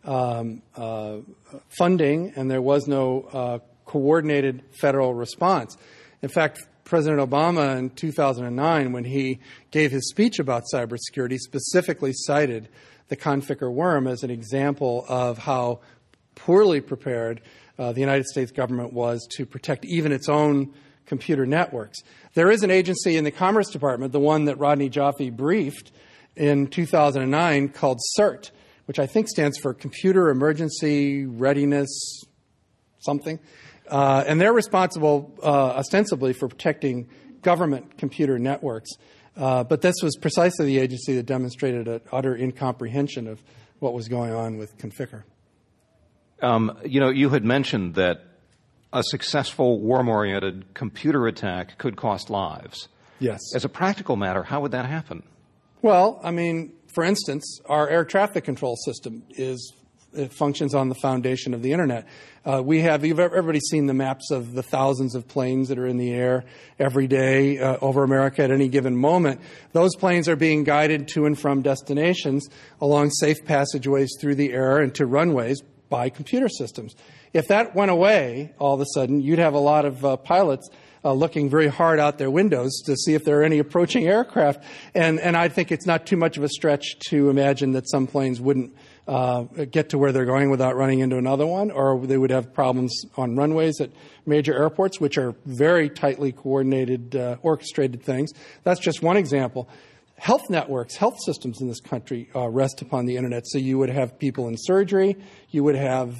funding and there was no coordinated federal response. In fact, President Obama in 2009, when he gave his speech about cybersecurity, specifically cited the Conficker worm as an example of how poorly prepared the United States government was to protect even its own computer networks. There is an agency in the Commerce Department, the one that Rodney Jaffe briefed in 2009, called CERT, which I think stands for Computer Emergency Readiness something. And they're responsible ostensibly for protecting government computer networks. But this was precisely the agency that demonstrated an utter incomprehension of what was going on with Conficker. You had mentioned that a successful worm-oriented computer attack could cost lives. Yes. As a practical matter, how would that happen? Well, for instance, our air traffic control system it functions on the foundation of the Internet. Everybody's seen the maps of the thousands of planes that are in the air every day over America at any given moment. Those planes are being guided to and from destinations along safe passageways through the air and to runways by computer systems. If that went away, all of a sudden, you'd have a lot of pilots looking very hard out their windows to see if there are any approaching aircraft. And I think it's not too much of a stretch to imagine that some planes wouldn't get to where they're going without running into another one, or they would have problems on runways at major airports, which are very tightly coordinated, orchestrated things. That's just one example. Health networks, health systems in this country rest upon the Internet. So you would have people in surgery, you would have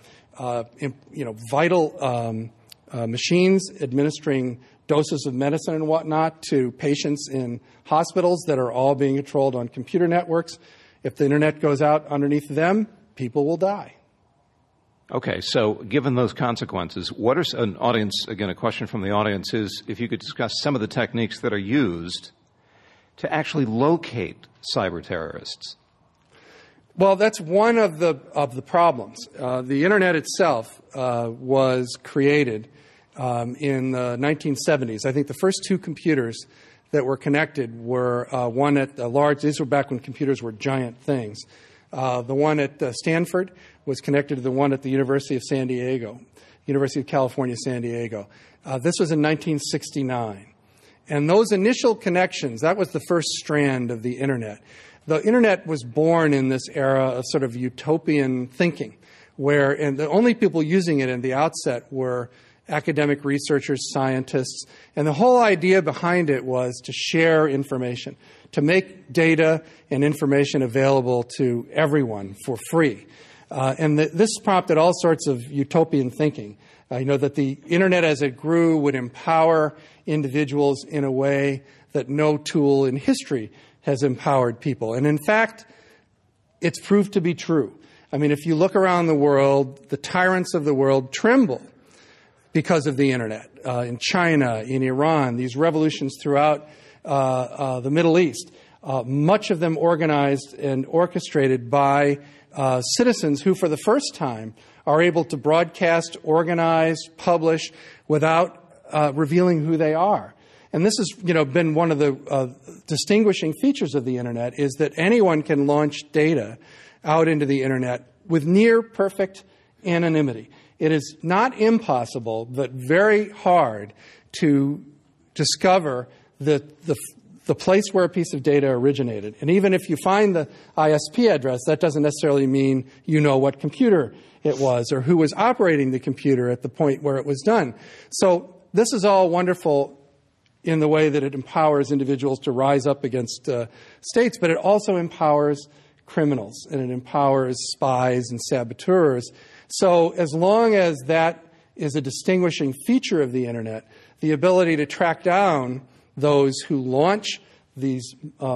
vital machines administering doses of medicine and whatnot to patients in hospitals that are all being controlled on computer networks. If the Internet goes out underneath them, people will die. Okay, so given those consequences, what are an audience, again, a question from the audience is if you could discuss some of the techniques that are used to actually locate cyber terrorists. Well, that's one of the problems. The Internet itself was created in the 1970s. I think the first two computers that were connected were one at a large, these were back when computers were giant things. The one at Stanford was connected to the one at the University of San Diego, University of California, San Diego. This was in 1969. And those initial connections, that was the first strand of the Internet. The Internet was born in this era of sort of utopian thinking, and the only people using it in the outset were academic researchers, scientists, and the whole idea behind it was to share information, to make data and information available to everyone for free. And this prompted all sorts of utopian thinking. That the Internet as it grew would empower individuals in a way that no tool in history has empowered people. And in fact, it's proved to be true. If you look around the world, the tyrants of the world tremble because of the Internet. In China, in Iran, these revolutions throughout the Middle East, much of them organized and orchestrated by citizens who, for the first time, are able to broadcast, organize, publish without revealing who they are. And this has, been one of the distinguishing features of the Internet, is that anyone can launch data out into the Internet with near perfect anonymity. It is not impossible, but very hard to discover the place where a piece of data originated. And even if you find the ISP address, that doesn't necessarily mean you know what computer it was or who was operating the computer at the point where it was done. So this is all wonderful in the way that it empowers individuals to rise up against states, but it also empowers criminals, and it empowers spies and saboteurs. So as long as that is a distinguishing feature of the Internet, the ability to track down those who launch these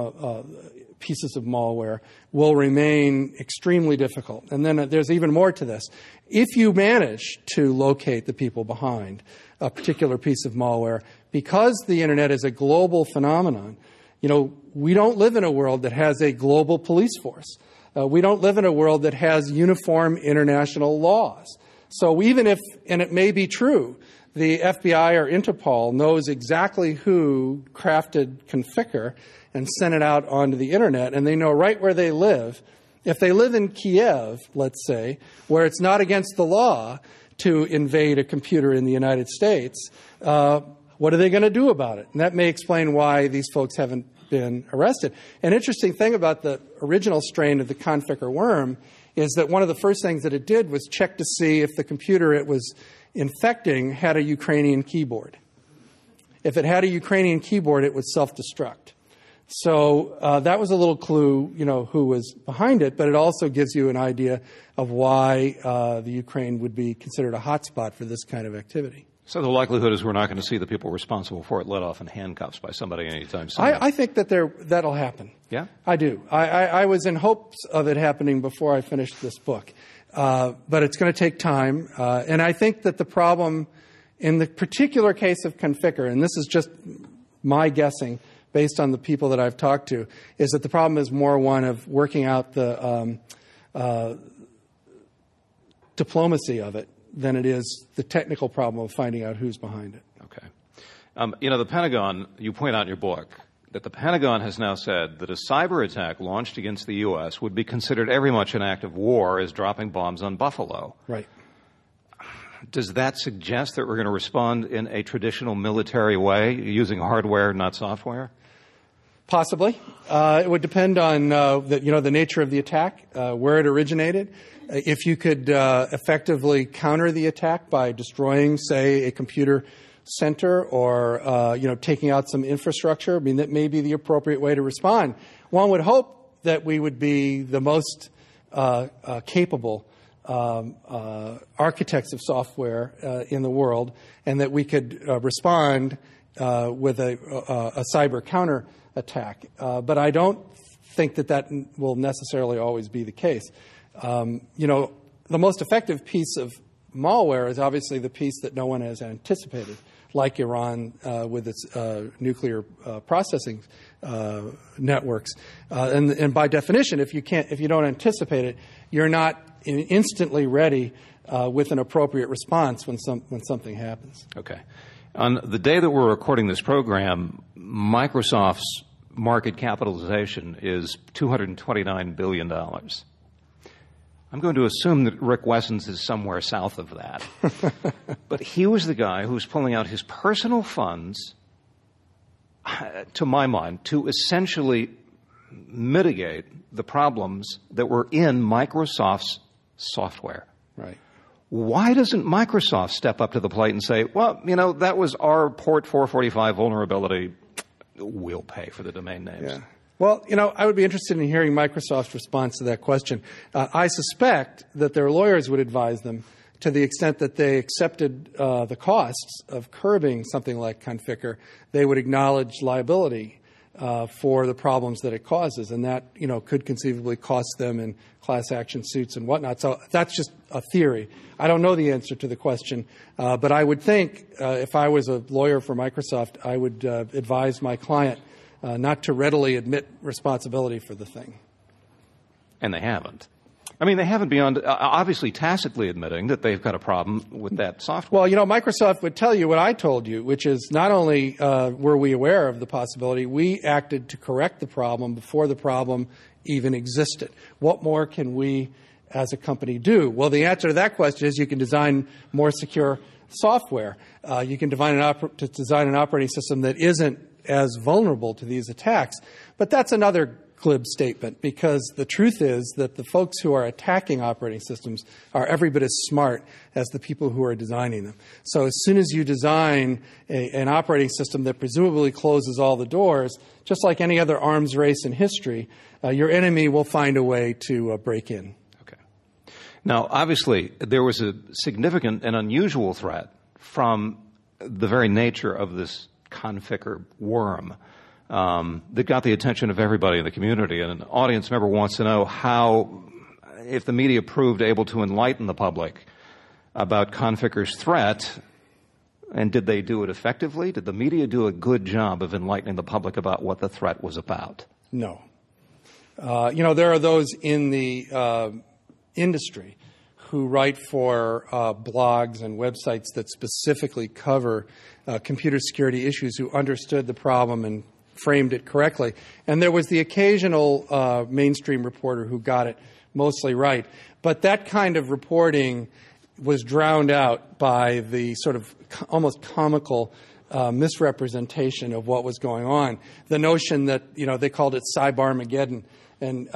pieces of malware will remain extremely difficult. And then there's even more to this. If you manage to locate the people behind a particular piece of malware, because the Internet is a global phenomenon, we don't live in a world that has a global police force. We don't live in a world that has uniform international laws. So even if, and it may be true, the FBI or Interpol knows exactly who crafted Conficker and sent it out onto the Internet, and they know right where they live. If they live in Kiev, let's say, where it's not against the law to invade a computer in the United States, what are they going to do about it? And that may explain why these folks haven't been arrested. An interesting thing about the original strain of the Conficker worm is that one of the first things that it did was check to see if the computer it was infecting had a Ukrainian keyboard. If it had a Ukrainian keyboard, it would self-destruct. So that was a little clue, who was behind it, but it also gives you an idea of why the Ukraine would be considered a hotspot for this kind of activity. So the likelihood is we're not going to see the people responsible for it let off in handcuffs by somebody anytime soon. I think that that'll happen. Yeah? I do. I was in hopes of it happening before I finished this book. But it's going to take time. And I think that the problem in the particular case of Conficker, and this is just my guessing based on the people that I've talked to, is that the problem is more one of working out the diplomacy of it than it is the technical problem of finding out who's behind it. Okay. The Pentagon, you point out in your book, that the Pentagon has now said that a cyber attack launched against the U.S. would be considered every much an act of war as dropping bombs on Buffalo. Right. Does that suggest that we're going to respond in a traditional military way, using hardware, not software? Possibly. It would depend on the nature of the attack, where it originated. If you could effectively counter the attack by destroying, say, a computer center or taking out some infrastructure, that may be the appropriate way to respond. One would hope that we would be the most capable architects of software in the world, and that we could respond with a cyber counter attack. But I don't think that will necessarily always be the case. The most effective piece of malware is obviously the piece that no one has anticipated, like Iran with its nuclear processing networks. And by definition, if you don't anticipate it, you're not instantly ready with an appropriate response when something happens. Okay. On the day that we're recording this program, Microsoft's market capitalization is $229 billion. I'm going to assume that Rick Wessens is somewhere south of that. But he was the guy who was pulling out his personal funds, to my mind, to essentially mitigate the problems that were in Microsoft's software. Right. Why doesn't Microsoft step up to the plate and say, well, that was our port 445 vulnerability. We'll pay for the domain names. Yeah. Well, I would be interested in hearing Microsoft's response to that question. I suspect that their lawyers would advise them, to the extent that they accepted the costs of curbing something like Conficker, they would acknowledge liability for the problems that it causes, and that could conceivably cost them in class action suits and whatnot. So that's just a theory. I don't know the answer to the question, but I would think if I was a lawyer for Microsoft, I would advise my client not to readily admit responsibility for the thing. And they haven't. I mean, they haven't beyond obviously tacitly admitting that they've got a problem with that software. Well, Microsoft would tell you what I told you, which is not only were we aware of the possibility, we acted to correct the problem before the problem even existed. What more can we as a company do? Well, the answer to that question is you can design more secure software. You can design an operating system that isn't as vulnerable to these attacks. But that's another glib statement, because the truth is that the folks who are attacking operating systems are every bit as smart as the people who are designing them. So as soon as you design an operating system that presumably closes all the doors, just like any other arms race in history, your enemy will find a way to break in. Okay. Now, obviously, there was a significant and unusual threat from the very nature of this Conficker worm that got the attention of everybody in the community. And an audience member wants to know how, if the media proved able to enlighten the public about Conficker's threat, and did they do it effectively? Did the media do a good job of enlightening the public about what the threat was about? No. There are those in the industry who write for blogs and websites that specifically cover computer security issues, who understood the problem and framed it correctly. And there was the occasional mainstream reporter who got it mostly right. But that kind of reporting was drowned out by the sort of almost comical misrepresentation of what was going on. The notion that, they called it Cybarmageddon. And,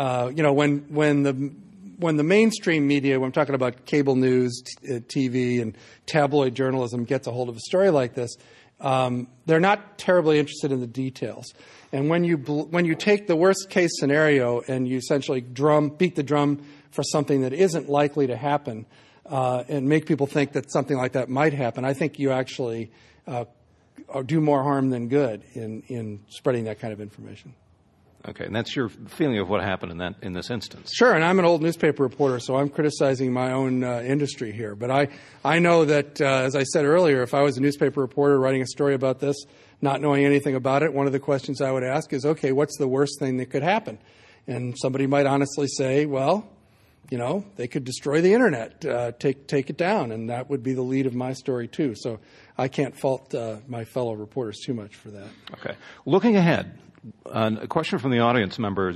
when the mainstream media, when I'm talking about cable news, TV, and tabloid journalism, gets a hold of a story like this, they're not terribly interested in the details. And when you take the worst case scenario and you essentially beat the drum for something that isn't likely to happen, and make people think that something like that might happen, I think you actually do more harm than good in spreading that kind of information. Okay, and that's your feeling of what happened in this instance. Sure, and I'm an old newspaper reporter, so I'm criticizing my own industry here. But I know that, as I said earlier, if I was a newspaper reporter writing a story about this, not knowing anything about it, one of the questions I would ask is, okay, what's the worst thing that could happen? And somebody might honestly say, well, they could destroy the Internet, take it down, and that would be the lead of my story too. So I can't fault my fellow reporters too much for that. Okay. Looking ahead, a question from the audience member,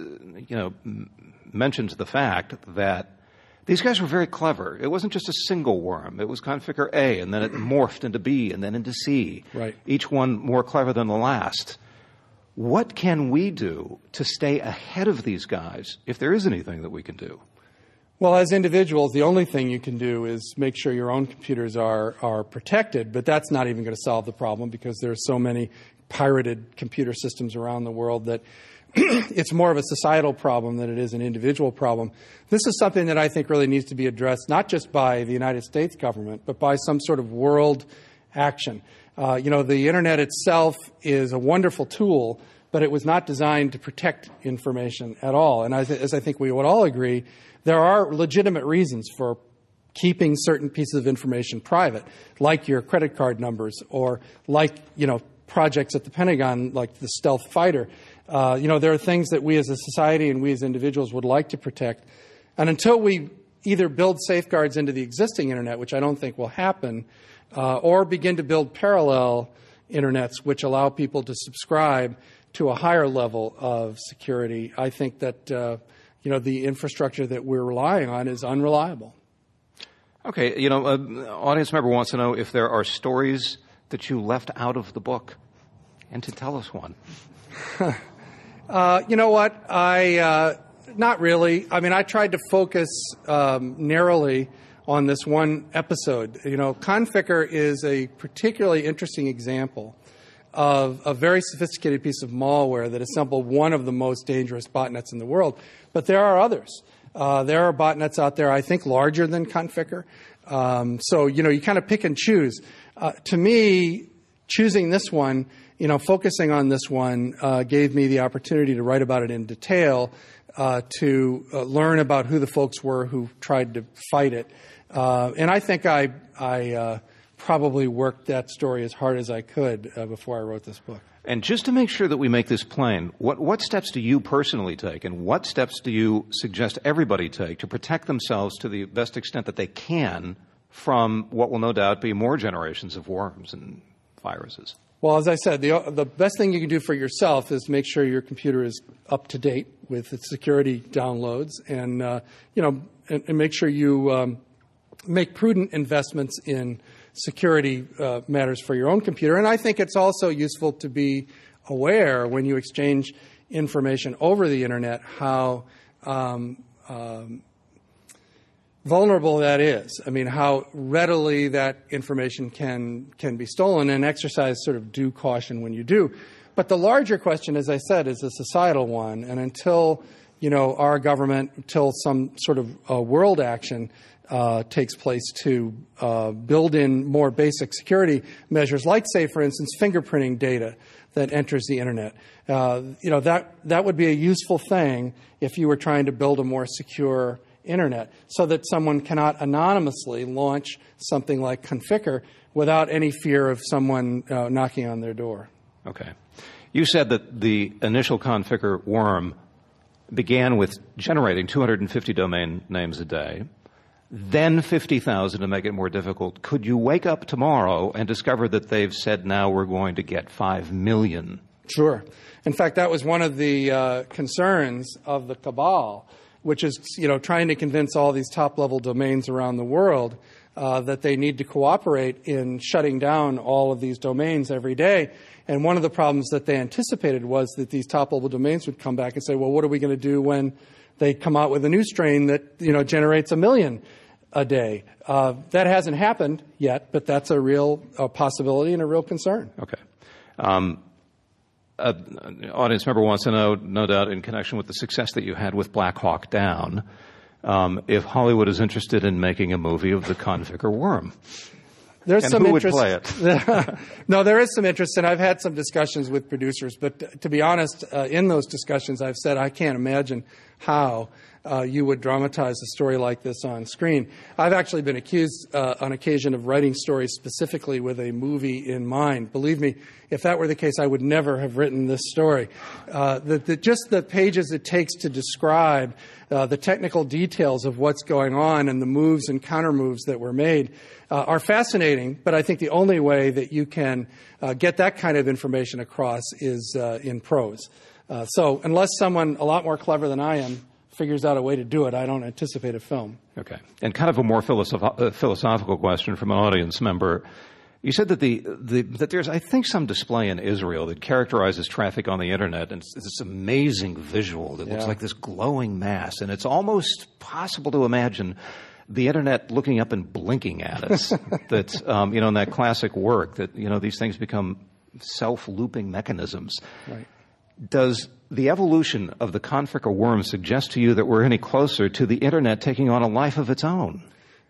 mentions the fact that these guys were very clever. It wasn't just a single worm. It was Conficker A, and then it morphed into B, and then into C. Right. Each one more clever than the last. What can we do to stay ahead of these guys, if there is anything that we can do? Well, as individuals, the only thing you can do is make sure your own computers are protected, but that's not even going to solve the problem, because there are so many pirated computer systems around the world that it's more of a societal problem than it is an individual problem. This is something that I think really needs to be addressed, not just by the United States government, but by some sort of world action. The Internet itself is a wonderful tool, but it was not designed to protect information at all. And as I think we would all agree, there are legitimate reasons for keeping certain pieces of information private, like your credit card numbers, or like, projects at the Pentagon, like the stealth fighter. There are things that we as a society and we as individuals would like to protect. And until we either build safeguards into the existing Internet, which I don't think will happen, or begin to build parallel Internets which allow people to subscribe to a higher level of security, I think that the infrastructure that we're relying on is unreliable. Okay, an audience member wants to know if there are stories that you left out of the book, and to tell us one. You know what? Not really. I mean, I tried to focus narrowly on this one episode. Conficker is a particularly interesting example of a very sophisticated piece of malware that assembled one of the most dangerous botnets in the world. But there are others. There are botnets out there, I think, larger than Conficker. So, you kind of pick and choose. To me, choosing this one, focusing on this one, gave me the opportunity to write about it in detail, to learn about who the folks were who tried to fight it. And I think I probably worked that story as hard as I could before I wrote this book. And just to make sure that we make this plain, what steps do you personally take, and what steps do you suggest everybody take to protect themselves to the best extent that they can from what will no doubt be more generations of worms and viruses? Well, as I said, the best thing you can do for yourself is make sure your computer is up to date with its security downloads, and and make sure you make prudent investments in security matters for your own computer. And I think it's also useful to be aware when you exchange information over the internet how vulnerable that is. I mean, how readily that information can be stolen, and exercise sort of due caution when you do. But the larger question, as I said, is a societal one. And until, our government, until some sort of world action takes place to build in more basic security measures, like, say, for instance, fingerprinting data that enters the internet. That would be a useful thing if you were trying to build a more secure internet, so that someone cannot anonymously launch something like Conficker without any fear of someone knocking on their door. Okay. You said that the initial Conficker worm began with generating 250 domain names a day, then 50,000 to make it more difficult. Could you wake up tomorrow and discover that they've said now we're going to get 5 million? Sure. In fact, that was one of the concerns of the cabal, which is, trying to convince all these top-level domains around the world that they need to cooperate in shutting down all of these domains every day. And one of the problems that they anticipated was that these top-level domains would come back and say, well, what are we going to do when they come out with a new strain that, generates 1 million a day? That hasn't happened yet, but that's a real possibility and a real concern. Okay. An audience member wants to know, no doubt in connection with the success that you had with Black Hawk Down, if Hollywood is interested in making a movie of the Conficker worm. There's and some who interest. Would play it? No, there is some interest, and I've had some discussions with producers. But to be honest, in those discussions, I've said I can't imagine how you would dramatize a story like this on screen. I've actually been accused on occasion of writing stories specifically with a movie in mind. Believe me, if that were the case, I would never have written this story. Just the pages it takes to describe the technical details of what's going on and the moves and counter-moves that were made are fascinating, but I think the only way that you can get that kind of information across is in prose. So unless someone a lot more clever than I am figures out a way to do it, I don't anticipate a film. Okay. And kind of a more philosophical question from an audience member. You said that that there's, I think, some display in Israel that characterizes traffic on the internet, and it's this amazing visual that looks like this glowing mass, and it's almost possible to imagine the internet looking up and blinking at us. That in that classic work that these things become self-looping mechanisms. Right. Does the evolution of the Conficker worm suggest to you that we're any closer to the internet taking on a life of its own?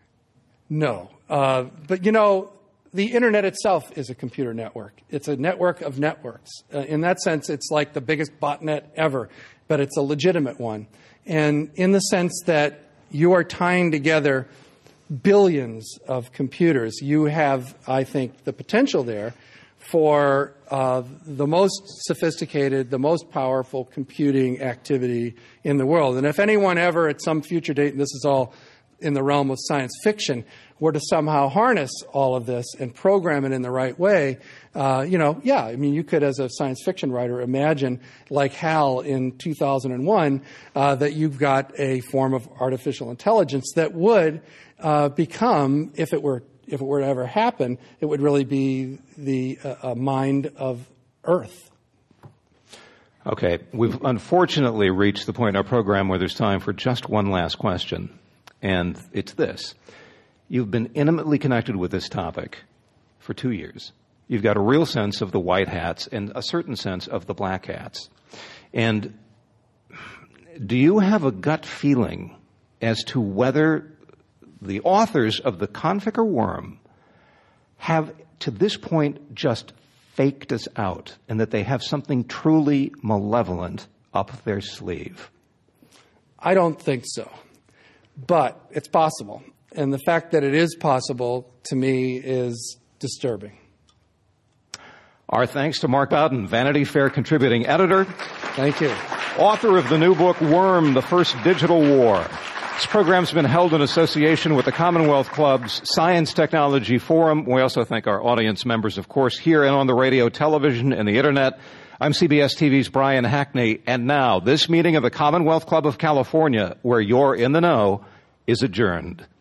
No, but the internet itself is a computer network. It's a network of networks. In that sense, it's like the biggest botnet ever, but it's a legitimate one. And in the sense that you are tying together billions of computers, you have, I think, the potential there for the most sophisticated, the most powerful computing activity in the world. And if anyone ever at some future date, and this is all in the realm of science fiction, were to somehow harness all of this and program it in the right way, you could, as a science fiction writer, imagine, like HAL in 2001, that you've got a form of artificial intelligence that would become, if it were to ever happen, it would really be the mind of Earth. Okay. We've unfortunately reached the point in our program where there's time for just one last question, and it's this. You've been intimately connected with this topic for 2 years. You've got a real sense of the white hats and a certain sense of the black hats. And do you have a gut feeling as to whether the authors of the Conficker worm have, to this point, just faked us out, and that they have something truly malevolent up their sleeve? I don't think so, but it's possible. And the fact that it is possible, to me, is disturbing. Our thanks to Mark Bowden, Vanity Fair contributing editor. Thank you. Author of the new book, Worm, The First Digital War. This program's been held in association with the Commonwealth Club's Science Technology Forum. We also thank our audience members, of course, here and on the radio, television, and the Internet. I'm CBS TV's Brian Hackney, and now this meeting of the Commonwealth Club of California, where you're in the know, is adjourned.